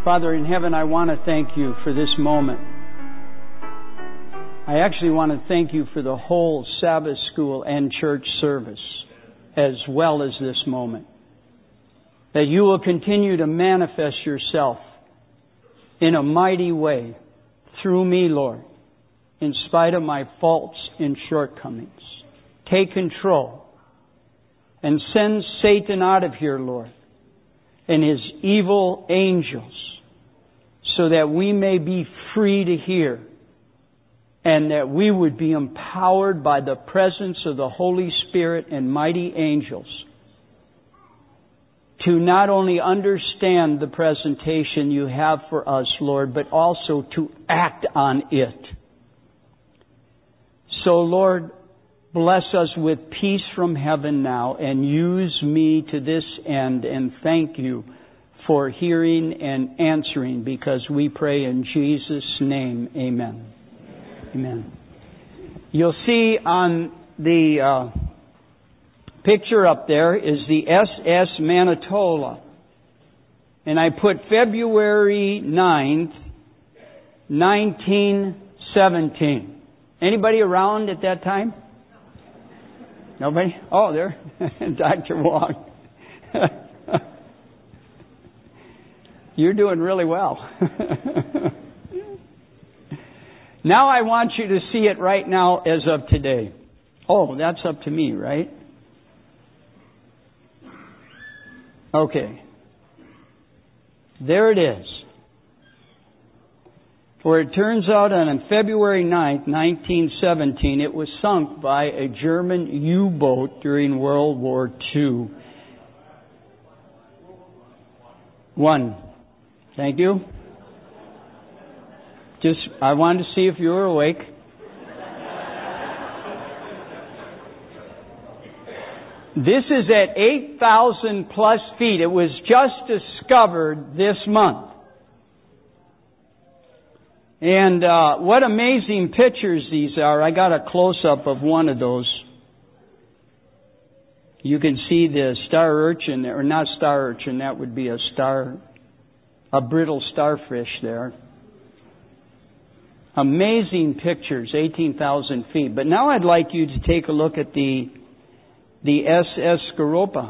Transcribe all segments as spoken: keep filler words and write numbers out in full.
Father in heaven, I want to thank you for this moment. I actually want to thank you for the whole Sabbath school and church service, as well as this moment. That you will continue to manifest yourself in a mighty way through me, Lord, in spite of my faults and shortcomings. Take control and send Satan out of here, Lord, and his evil angels, so that we may be free to hear, and that we would be empowered by the presence of the Holy Spirit and mighty angels to not only understand the presentation you have for us, Lord, but also to act on it. So, Lord, bless us with peace from heaven now, and use me to this end, and thank you for hearing and answering, because we pray in Jesus' name. Amen. Amen. You'll see on the uh, picture up there is the S S Manitola. And I put February ninth, nineteen seventeen. Anybody around at that time? Nobody? Oh, there. Doctor Wong. You're doing really well. Now I want you to see it right now as of today. Oh, that's up to me, right? Okay. There it is. For it turns out on February ninth, nineteen seventeen, it was sunk by a German U-boat during World War Two. One. Thank you. Just, I wanted to see if you were awake. This is at eight thousand plus feet. It was just discovered this month. And uh, what amazing pictures these are. I got a close-up of one of those. You can see the star urchin there, or not star urchin, that would be a star, a brittle starfish there. Amazing pictures, eighteen thousand feet. But now I'd like you to take a look at the the S S Skuropa.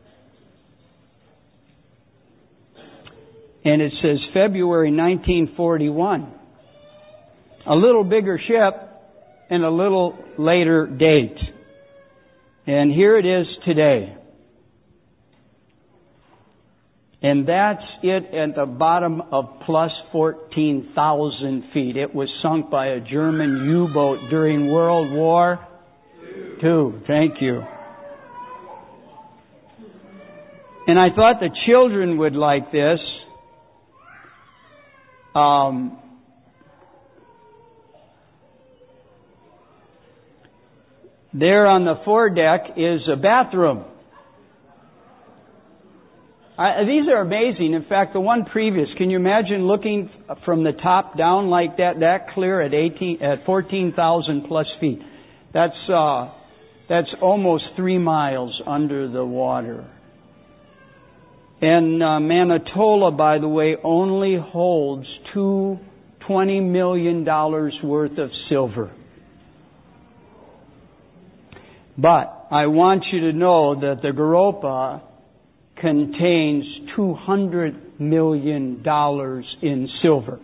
And it says February nineteen forty-one. A little bigger ship and a little later date. And here it is today. And that's it at the bottom of plus fourteen thousand feet. It was sunk by a German U-boat during World War Two. Thank you. And I thought the children would like this. Um, there on the foredeck is a bathroom. I, these are amazing. In fact, the one previous, can you imagine looking from the top down like that, that clear at eighteen, at fourteen thousand plus feet? That's uh, that's almost three miles under the water. And uh, Manitola, by the way, only holds two twenty million dollars worth of silver. But I want you to know that the Garopa contains two hundred million dollars in silver.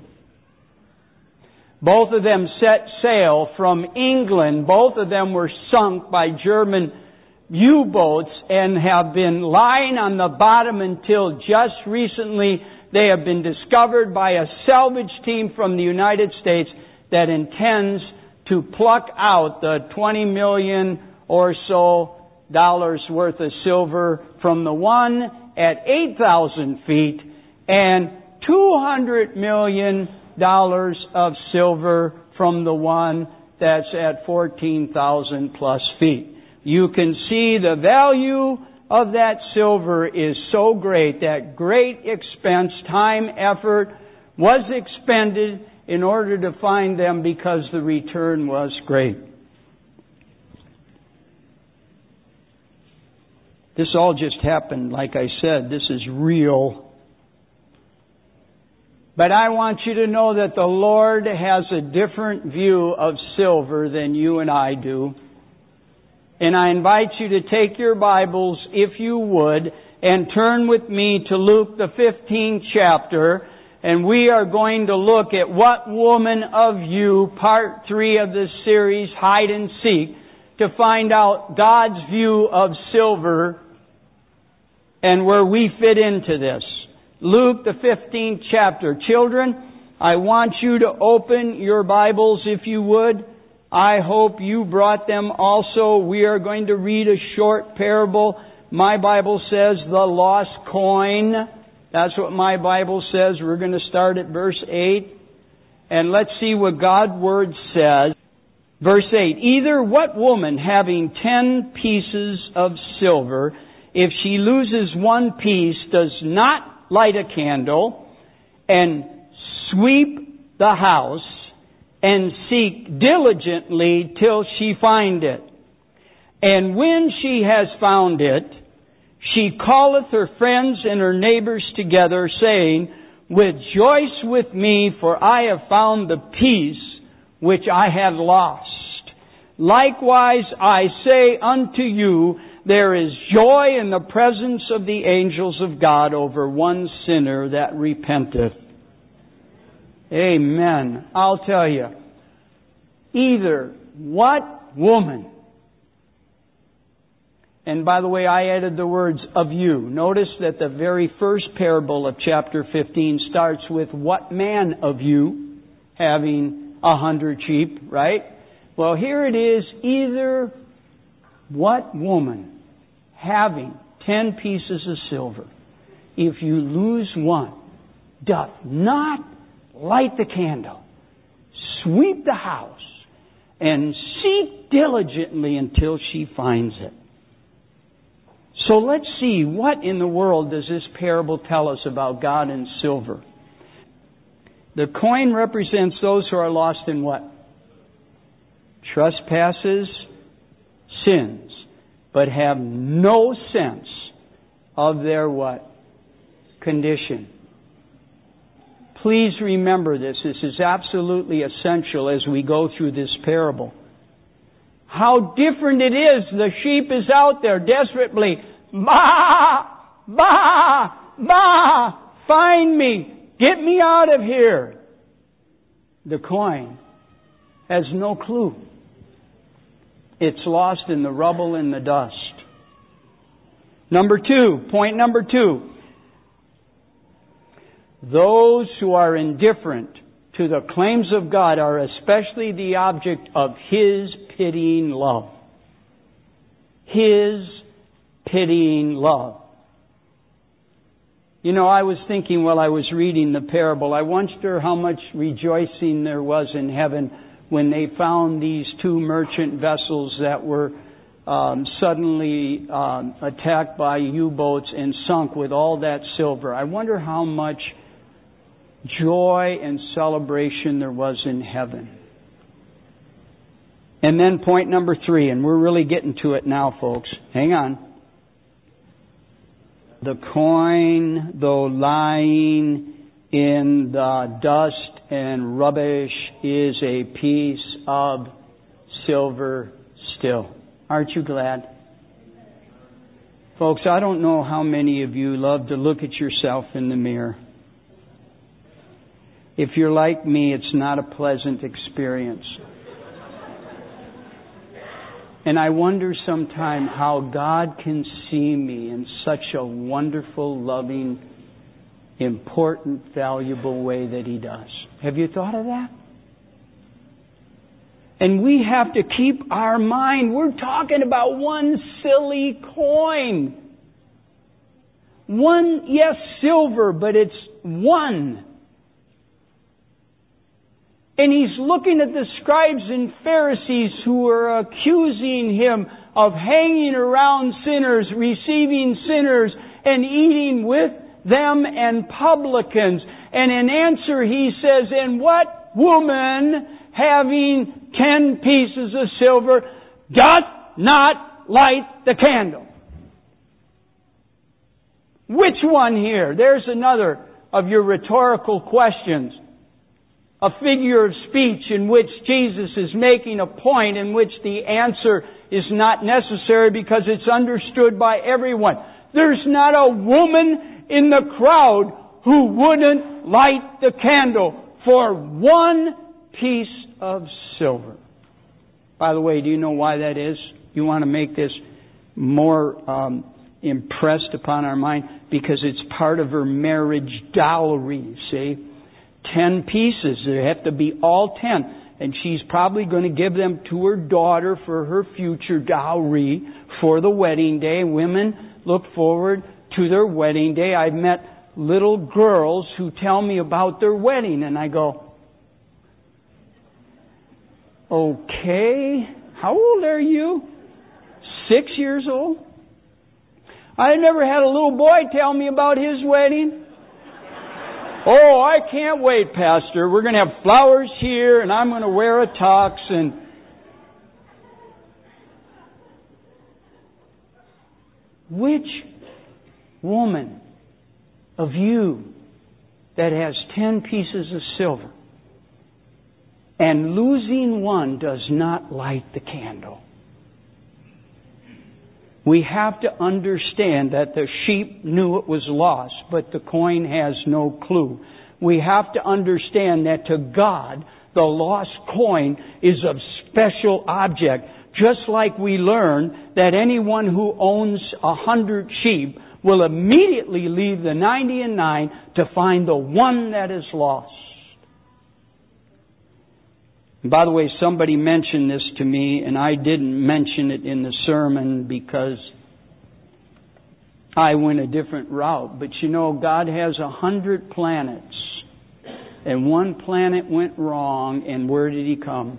Both of them set sail from England. Both of them were sunk by German U-boats and have been lying on the bottom until just recently they have been discovered by a salvage team from the United States that intends to pluck out the twenty million or so dollars worth of silver from the one at eight thousand feet and two hundred million dollars of silver from the one that's at fourteen thousand plus feet. You can see the value of that silver is so great that great expense, time, effort was expended in order to find them because the return was great. This all just happened, like I said, this is real. But I want you to know that the Lord has a different view of silver than you and I do. And I invite you to take your Bibles, if you would, and turn with me to Luke the fifteenth chapter. And we are going to look at What Woman of You, part three of this series, Hide and Seek, to find out God's view of silver and where we fit into this. Luke, the fifteenth chapter. Children, I want you to open your Bibles if you would. I hope you brought them also. We are going to read a short parable. My Bible says the lost coin. That's what my Bible says. We're going to start at verse eight. And let's see what God's Word says. Verse eight. Either what woman having ten pieces of silver, if she loses one piece, does not light a candle and sweep the house and seek diligently till she find it. And when she has found it, she calleth her friends and her neighbors together, saying, Rejoice with me, for I have found the piece which I had lost. Likewise I say unto you, there is joy in the presence of the angels of God over one sinner that repenteth. Amen. I'll tell you, either what woman, and by the way, I added the words of you. Notice that the very first parable of chapter fifteen starts with what man of you having a hundred sheep, right? Well, here it is, either what woman having ten pieces of silver, if you lose one, doth not light the candle, sweep the house, and seek diligently until she finds it. So let's see, what in the world does this parable tell us about God and silver? The coin represents those who are lost in what? Trespasses, sins, but have no sense of their what? Condition. Please remember this. This is absolutely essential as we go through this parable. How different it is. The sheep is out there desperately. Bah! Bah! Bah! Find me! Get me out of here! The coin has no clue. It's lost in the rubble and the dust. Number two, point number two. Those who are indifferent to the claims of God are especially the object of His pitying love. His pitying love. You know, I was thinking while I was reading the parable, I wonder how much rejoicing there was in heaven when they found these two merchant vessels that were um, suddenly um, attacked by U-boats and sunk with all that silver. I wonder how much joy and celebration there was in heaven. And then point number three, and we're really getting to it now, folks. Hang on. The coin, though lying in the dust and rubbish, is a piece of silver still. Aren't you glad? Folks, I don't know how many of you love to look at yourself in the mirror. If you're like me, it's not a pleasant experience. And I wonder sometime how God can see me in such a wonderful, loving, important, valuable way that He does. Have you thought of that? And we have to keep our mind. We're talking about one silly coin. One, yes, silver, but it's one. And He's looking at the scribes and Pharisees who are accusing Him of hanging around sinners, receiving sinners, and eating with them and publicans. And in answer He says, and what woman having ten pieces of silver doth not light the candle? Which one here? There's another of your rhetorical questions. A figure of speech in which Jesus is making a point in which the answer is not necessary because it's understood by everyone. There's not a woman in the crowd who wouldn't light the candle for one piece of silver. By the way, do you know why that is? You want to make this more um, impressed upon our mind? Because it's part of her marriage dowry, you see. Ten pieces. There have to be all ten. And she's probably going to give them to her daughter for her future dowry for the wedding day. Women look forward to their wedding day. I've met little girls who tell me about their wedding, and I go, okay, how old are you? Six years old? I never had a little boy tell me about his wedding. Oh, I can't wait, Pastor. We're going to have flowers here, and I'm going to wear a tux. And which woman of you that has ten pieces of silver and losing one does not light the candle? We have to understand that the sheep knew it was lost, but the coin has no clue. We have to understand that to God, the lost coin is of special object. Just like we learn that anyone who owns a hundred sheep will immediately leave the ninety and nine to find the one that is lost. And by the way, somebody mentioned this to me, and I didn't mention it in the sermon because I went a different route. But you know, God has a hundred planets, and one planet went wrong, and where did He come?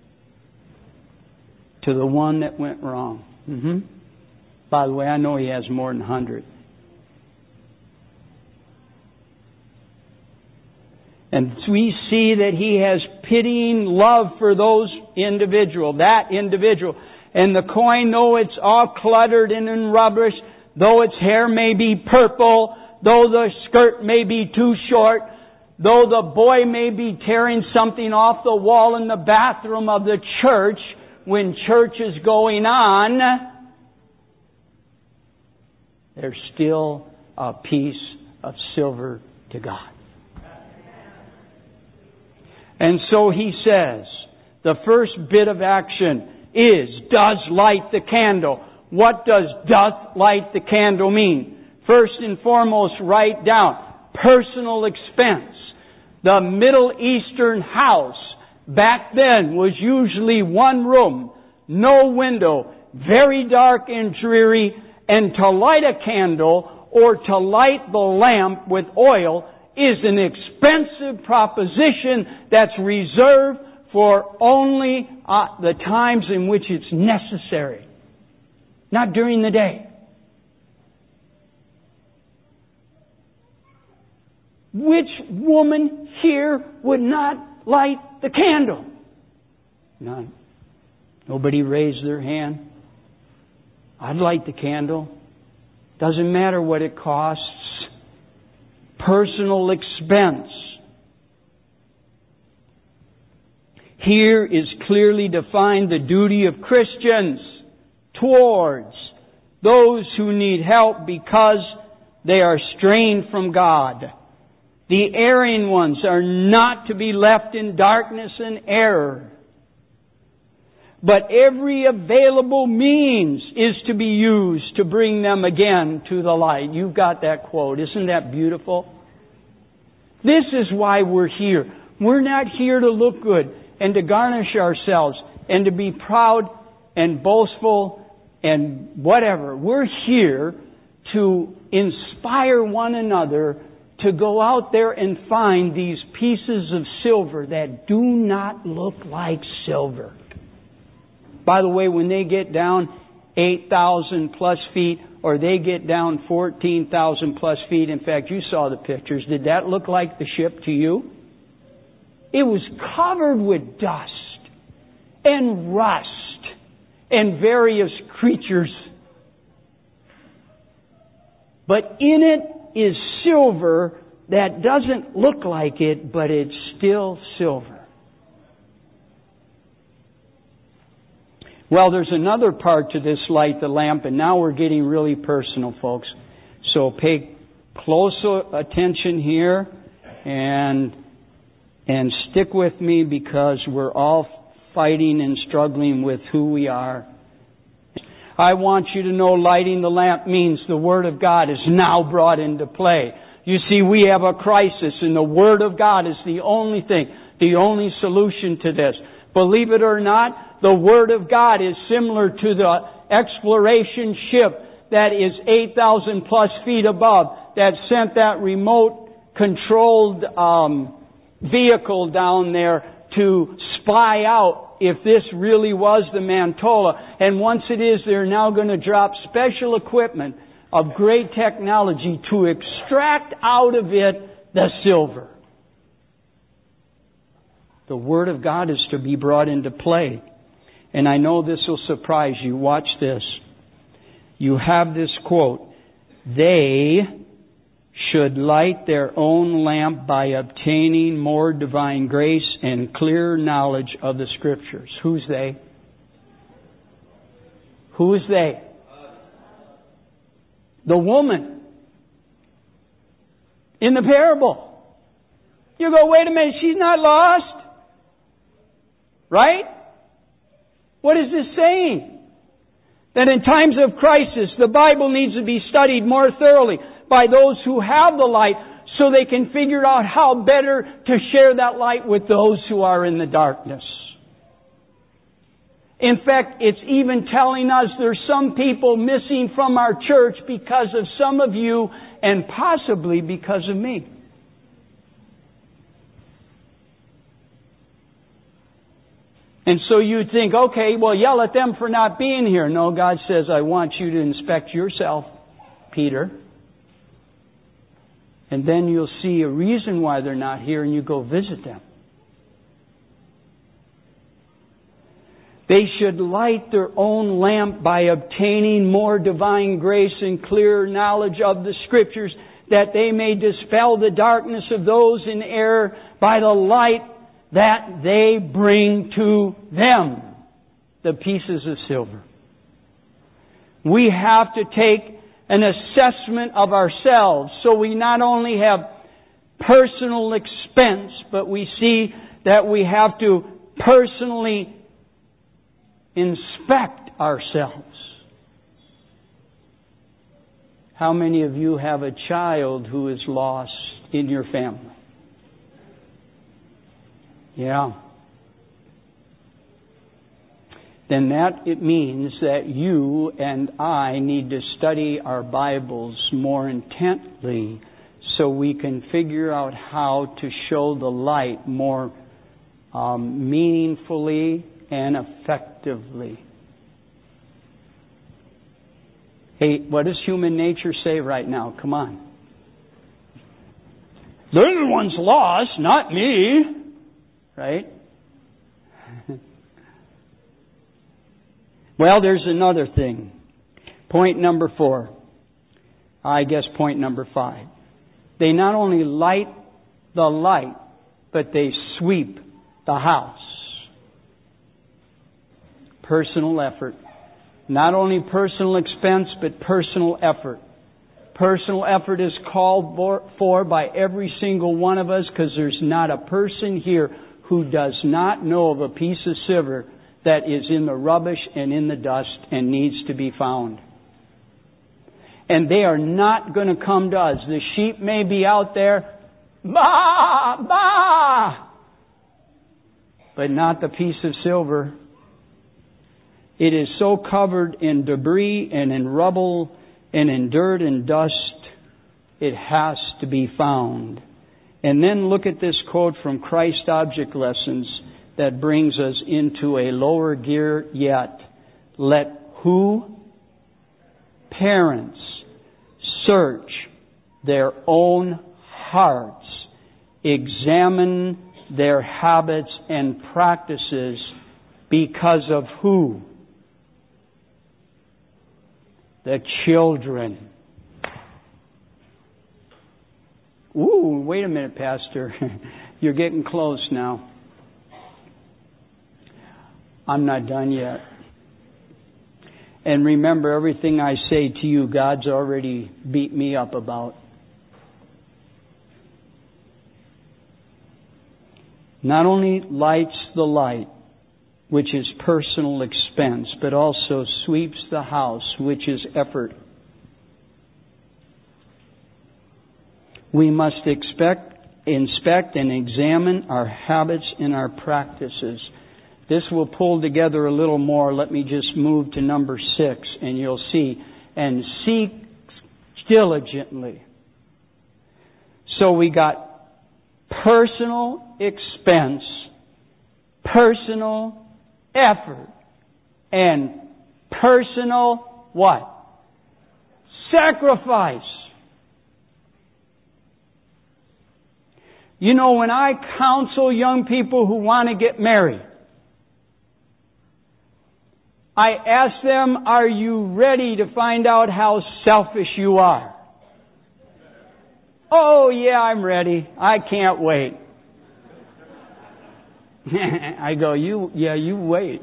To the one that went wrong. Mm-hmm. By the way, I know He has more than a hundred. And we see that He has pitying love for those individual, that individual. And the coin, though it's all cluttered and in rubbish, though its hair may be purple, though the skirt may be too short, though the boy may be tearing something off the wall in the bathroom of the church when church is going on, there's still a piece of silver to God. And so He says, the first bit of action is, does light the candle. What does doth light the candle mean? First and foremost, write down personal expense. The Middle Eastern house back then was usually one room, no window, very dark and dreary, and to light a candle or to light the lamp with oil is an expensive proposition that's reserved for only uh, the times in which it's necessary. Not during the day. Which woman here would not light the candle? None. Nobody raised their hand. I'd light the candle. Doesn't matter what it costs. Personal expense. Here is clearly defined the duty of Christians towards those who need help because they are strained from God. The erring ones are not to be left in darkness and error. But every available means is to be used to bring them again to the light. You've got that quote. Isn't that beautiful? This is why we're here. We're not here to look good and to garnish ourselves and to be proud and boastful and whatever. We're here to inspire one another to go out there and find these pieces of silver that do not look like silver. By the way, when they get down eight thousand plus feet, or they get down fourteen thousand plus feet, in fact, you saw the pictures. Did that look like the ship to you? It was covered with dust and rust and various creatures. But in it is silver that doesn't look like it, but it's still silver. Well, there's another part to this light, the lamp, and now we're getting really personal, folks. So pay close attention here and and stick with me, because we're all fighting and struggling with who we are. I want you to know lighting the lamp means the Word of God is now brought into play. You see, we have a crisis, and the Word of God is the only thing, the only solution to this. Believe it or not, the Word of God is similar to the exploration ship that is eight thousand plus feet above, that sent that remote controlled um, vehicle down there to spy out if this really was the Mantola. And once it is, they're now going to drop special equipment of great technology to extract out of it the silver. The Word of God is to be brought into play. And I know this will surprise you. Watch this. You have this quote, "They should light their own lamp by obtaining more divine grace and clear knowledge of the Scriptures." Who's they? Who is they? The woman in the parable. You go, wait a minute, she's not lost? Right? What is this saying? That in times of crisis, the Bible needs to be studied more thoroughly by those who have the light, so they can figure out how better to share that light with those who are in the darkness. In fact, it's even telling us there's some people missing from our church because of some of you, and possibly because of me. And so you think, okay, well, yell at them for not being here. No, God says, I want you to inspect yourself, Peter. And then you'll see a reason why they're not here, and you go visit them. They should light their own lamp by obtaining more divine grace and clear knowledge of the Scriptures, that they may dispel the darkness of those in error by the light that they bring to them, the pieces of silver. We have to take an assessment of ourselves, so we not only have personal expense, but we see that we have to personally inspect ourselves. How many of you have a child who is lost in your family? Yeah. Then that it means that you and I need to study our Bibles more intently, so we can figure out how to show the light more um, meaningfully and effectively. Hey, what does human nature say right now? Come on. The other one's lost, not me. Right? Well, there's another thing. Point number four. I guess point number five. They not only light the light, but they sweep the house. Personal effort. Not only personal expense, but personal effort. Personal effort is called for by every single one of us, because there's not a person here who does not know of a piece of silver that is in the rubbish and in the dust and needs to be found. And they are not going to come to us. The sheep may be out there, bah, bah, but not the piece of silver. It is so covered in debris and in rubble and in dirt and dust, it has to be found. And then look at this quote from Christ Object Lessons that brings us into a lower gear yet. Let who? Parents search their own hearts, examine their habits and practices, because of who? The children. Ooh, wait a minute, Pastor. You're getting close now. I'm not done yet. And remember, everything I say to you, God's already beat me up about. Not only lights the light, which is personal expense, but also sweeps the house, which is effort. We must expect, inspect and examine our habits and our practices. This will pull together a little more. Let me just move to number six, and you'll see. And seek diligently. So we got personal expense, personal effort, and personal what? Sacrifice. You know, when I counsel young people who want to get married, I ask them, are you ready to find out how selfish you are? Oh, yeah, I'm ready. I can't wait. I go, you, yeah, you wait.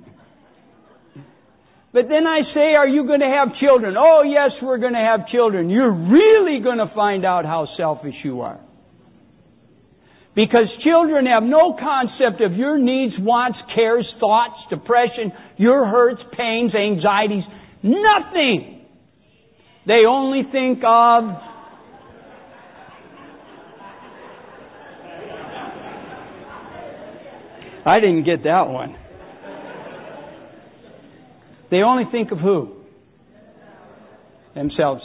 But then I say, are you going to have children? Oh, yes, we're going to have children. You're really going to find out how selfish you are. Because children have no concept of your needs, wants, cares, thoughts, depression, your hurts, pains, anxieties. Nothing. They only think of I didn't get that one. They only think of who? Themselves.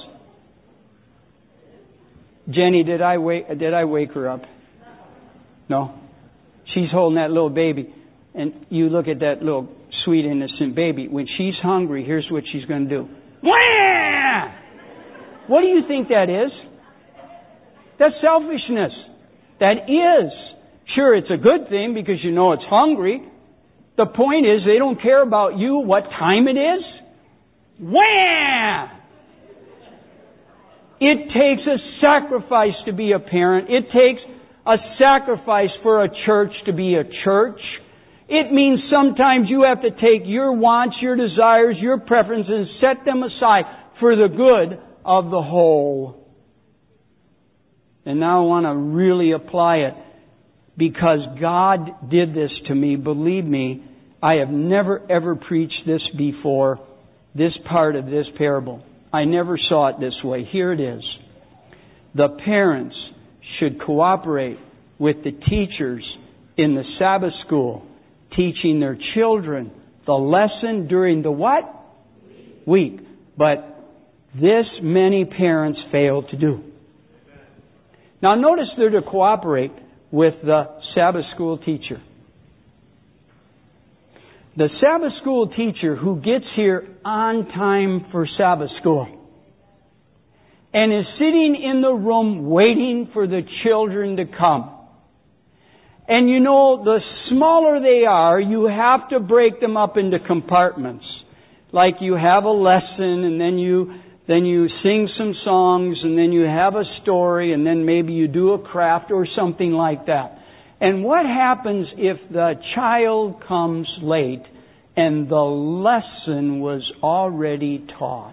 Jenny, did I wake, did I wake her up? No. She's holding that little baby. And you look at that little sweet, innocent baby. When she's hungry, here's what she's going to do. Wah! What do you think that is? That's selfishness. That is. Sure, it's a good thing because you know it's hungry. The point is they don't care about you, what time it is. Wham! It takes a sacrifice to be a parent. It takes a sacrifice for a church to be a church. It means sometimes you have to take your wants, your desires, your preferences, set them aside for the good of the whole. And now I want to really apply it. Because God did this to me, believe me, I have never ever preached this before, this part of this parable. I never saw it this way. Here it is. The parents should cooperate with the teachers in the Sabbath school, teaching their children the lesson during the what? Week. But this many parents fail to do. Now notice they're to cooperate with the Sabbath school teacher. The Sabbath school teacher who gets here on time for Sabbath school and is sitting in the room waiting for the children to come. And you know, the smaller they are, you have to break them up into compartments. Like you have a lesson and then you Then you sing some songs, and then you have a story, and then maybe you do a craft or something like that. And what happens if the child comes late and the lesson was already taught?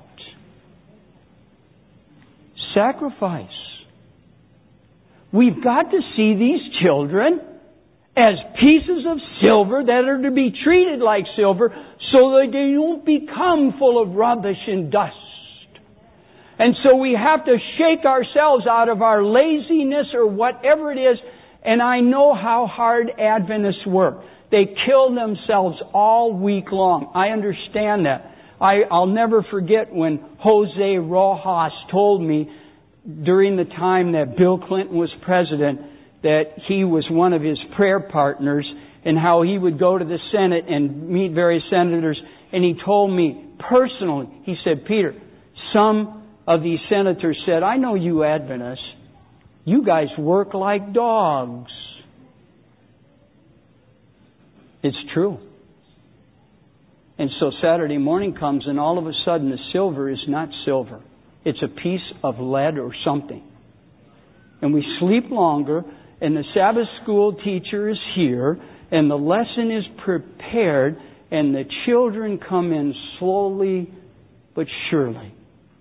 Sacrifice. We've got to see these children as pieces of silver that are to be treated like silver so that they don't become full of rubbish and dust. And so we have to shake ourselves out of our laziness or whatever it is. And I know how hard Adventists work. They kill themselves all week long. I understand that. I, I'll never forget when Jose Rojas told me during the time that Bill Clinton was president that he was one of his prayer partners and how he would go to the Senate and meet various senators. And he told me personally, he said, Peter, some of these senators said, I know you Adventists, you guys work like dogs. It's true. And so Saturday morning comes and all of a sudden the silver is not silver. It's a piece of lead or something. and we sleep longer, and the Sabbath school teacher is here, and the lesson is prepared, and the children come in slowly but surely.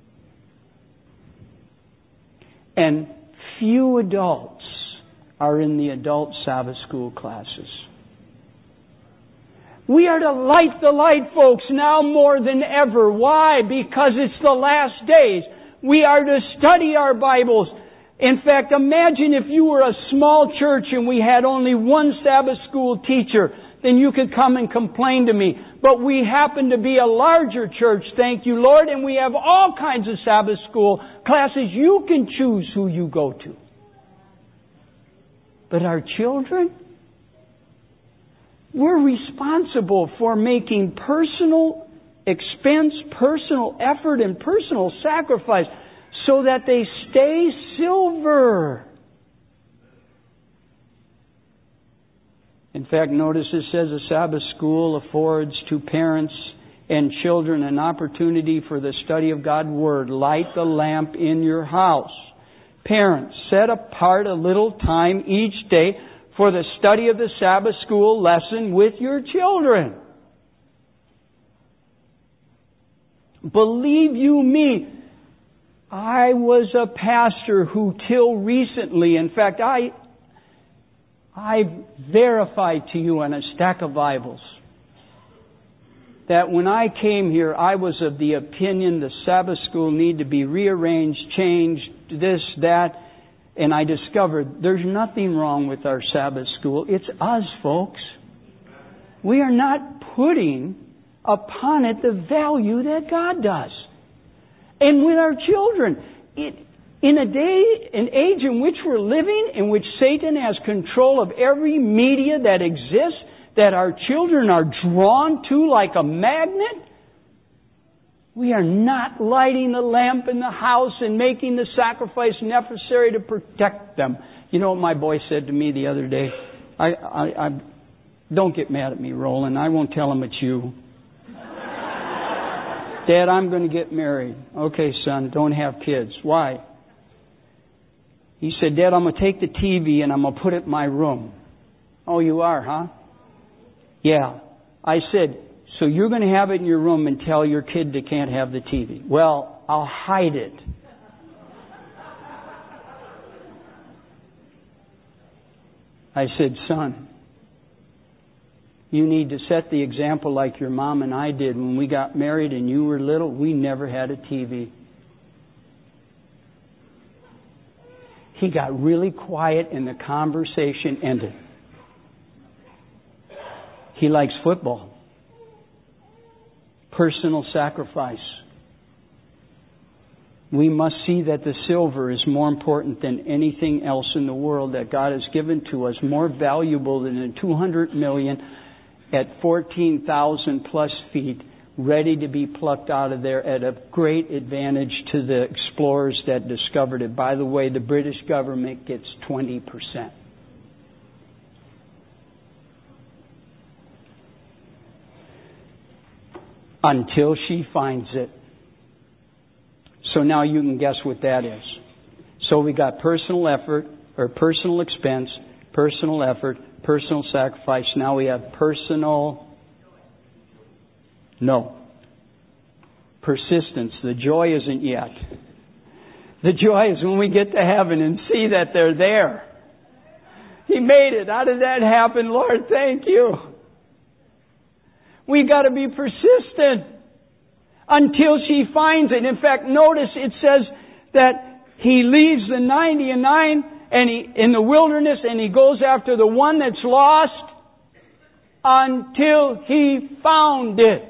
And few adults are in the adult Sabbath school classes. We are to light the light, folks, now more than ever. Why? Because it's the last days. We are to study our Bibles. In fact, imagine if you were a small church and we had only one Sabbath school teacher, then you could come and complain to me. But we happen to be a larger church, thank you, Lord, and we have all kinds of Sabbath school classes. You can choose who you go to. But our children, we're responsible for making personal expense, personal effort, and personal sacrifice so that they stay silver. In fact, notice it says a Sabbath school affords to parents and children an opportunity for the study of God's Word. Light the lamp in your house. Parents, set apart a little time each day for the study of the Sabbath school lesson with your children. Believe you me, I was a pastor who till recently, in fact, I I verified to you on a stack of Bibles that when I came here, I was of the opinion the Sabbath school need to be rearranged, changed, this, that, and I discovered there's nothing wrong with our Sabbath school. It's us, folks. We are not putting upon it the value that God does. And with our children, it, in a day, an age in which we're living, in which Satan has control of every media that exists, that our children are drawn to like a magnet, we are not lighting the lamp in the house and making the sacrifice necessary to protect them. You know what my boy said to me the other day? I, I, I don't get mad at me, Roland. I won't tell him it's you. Dad, I'm going to get married. Okay, son, don't have kids. Why? He said, Dad, I'm going to take the T V and I'm going to put it in my room. Oh, you are, huh? Yeah. I said, so you're going to have it in your room and tell your kid they can't have the T V. Well, I'll hide it. I said, son, you need to set the example like your mom and I did when we got married and you were little. We never had a T V. He got really quiet and the conversation ended. He likes football. Personal sacrifice. We must see that the silver is more important than anything else in the world that God has given to us, more valuable than the two hundred million at fourteen thousand plus feet, ready to be plucked out of there at a great advantage to the explorers that discovered it. By the way, the British government gets twenty percent. Until she finds it. So now you can guess what that is. So we got personal effort, or personal expense, personal effort, personal sacrifice. Now we have personal... No. Persistence. The joy isn't yet. The joy is when we get to heaven and see that they're there. He made it. How did that happen? Lord, thank you. We got to be persistent until she finds it. In fact, notice it says that he leaves the ninety and nine and he in the wilderness and he goes after the one that's lost until he found it.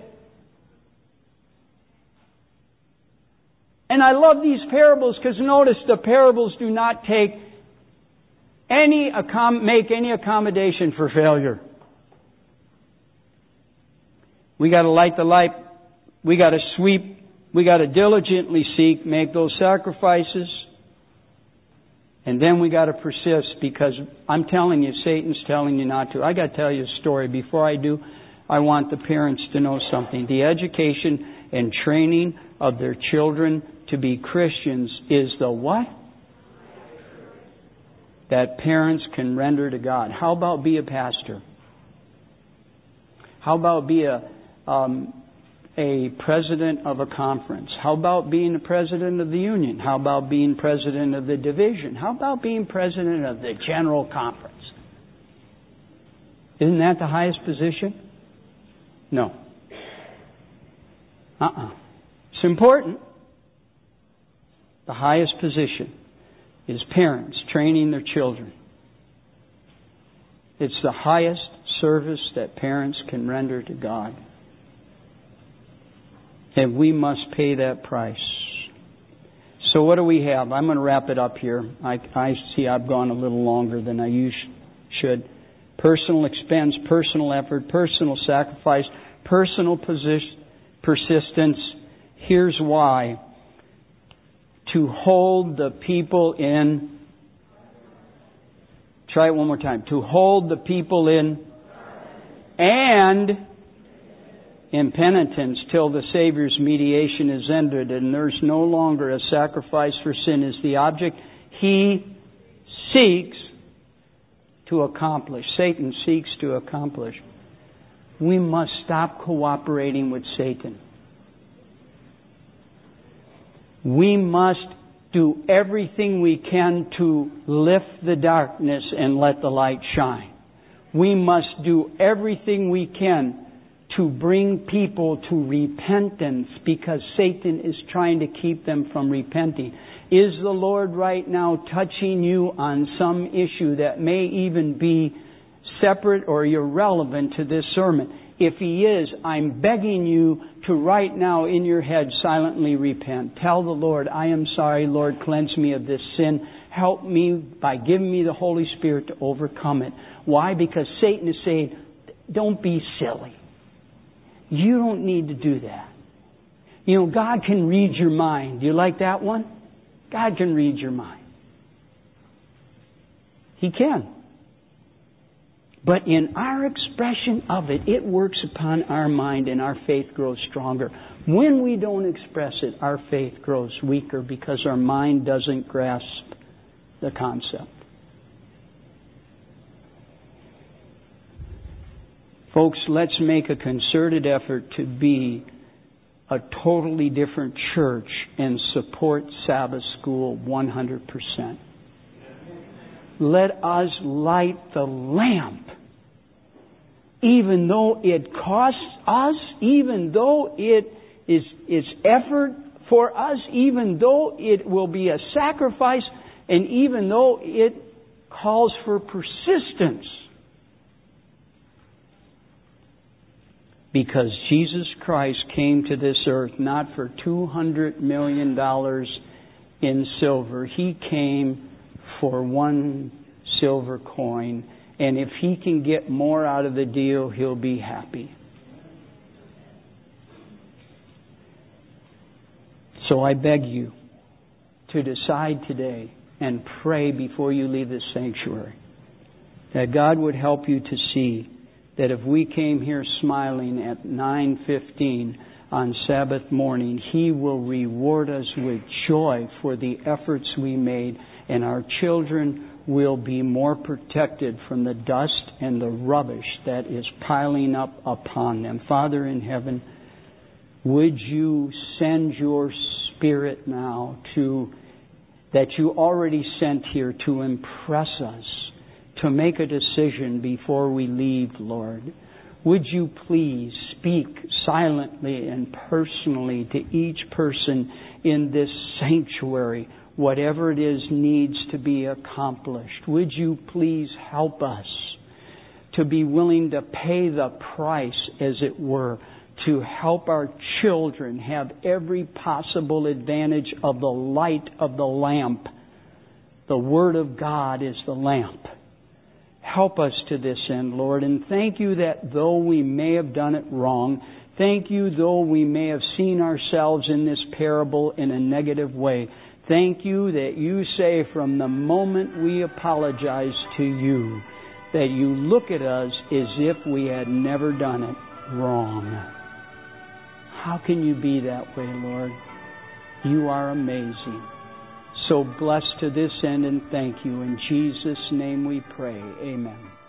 And I love these parables because notice the parables do not take any make any accommodation for failure. We got to light the light. We got to sweep. We got to diligently seek, make those sacrifices. And then we got to persist because I'm telling you, Satan's telling you not to. I got to tell you a story. Before I do, I want the parents to know something. The education and training of their children to be Christians is the what? that parents can render to God. How about be a pastor? How about be a um, a president of a conference? How about being the president of the union? How about being president of the division? How about being president of the general conference? Isn't that the highest position? No. Uh-uh. It's important. The highest position is parents training their children. It's the highest service that parents can render to God. And we must pay that price. So what do we have? I'm going to wrap it up here. I, I see I've gone a little longer than I usually should. Personal expense, personal effort, personal sacrifice, personal position, persistence. Here's why. To hold the people in... Try it one more time. To hold the people in... And... in penitence till the Savior's mediation is ended and there's no longer a sacrifice for sin is the object He seeks to accomplish. Satan seeks to accomplish. We must stop cooperating with Satan. We must do everything we can to lift the darkness and let the light shine. We must do everything we can to bring people to repentance because Satan is trying to keep them from repenting. Is the Lord right now touching you on some issue that may even be separate or irrelevant to this sermon? If He is, I'm begging you to right now in your head silently repent. Tell the Lord, I am sorry, Lord, cleanse me of this sin. Help me by giving me the Holy Spirit to overcome it. Why? Because Satan is saying, don't be silly. You don't need to do that. You know, God can read your mind. Do you like that one? God can read your mind. He can. But in our expression of it, it works upon our mind and our faith grows stronger. When we don't express it, our faith grows weaker because our mind doesn't grasp the concept. Folks, let's make a concerted effort to be a totally different church and support Sabbath School one hundred percent. Let us light the lamp. Even though it costs us, even though it is, is effort for us, even though it will be a sacrifice, and even though it calls for persistence. Because Jesus Christ came to this earth not for two hundred million dollars in silver. He came for one silver coin. And if He can get more out of the deal, He'll be happy. So I beg you to decide today and pray before you leave this sanctuary that God would help you to see that if we came here smiling at nine fifteen on Sabbath morning, He will reward us with joy for the efforts we made, and our children will be more protected from the dust and the rubbish that is piling up upon them. Father in heaven, would You send Your Spirit now to that You already sent here to impress us, to make a decision before we leave, Lord. Would You please speak silently and personally to each person in this sanctuary, whatever it is needs to be accomplished. Would You please help us to be willing to pay the price, as it were, to help our children have every possible advantage of the light of the lamp. The Word of God is the lamp. Help us to this end, Lord. And thank You that though we may have done it wrong, thank You though we may have seen ourselves in this parable in a negative way, thank You that You say from the moment we apologize to You, that You look at us as if we had never done it wrong. How can You be that way, Lord? You are amazing. So blessed to this end, and thank you. In Jesus' name we pray. Amen.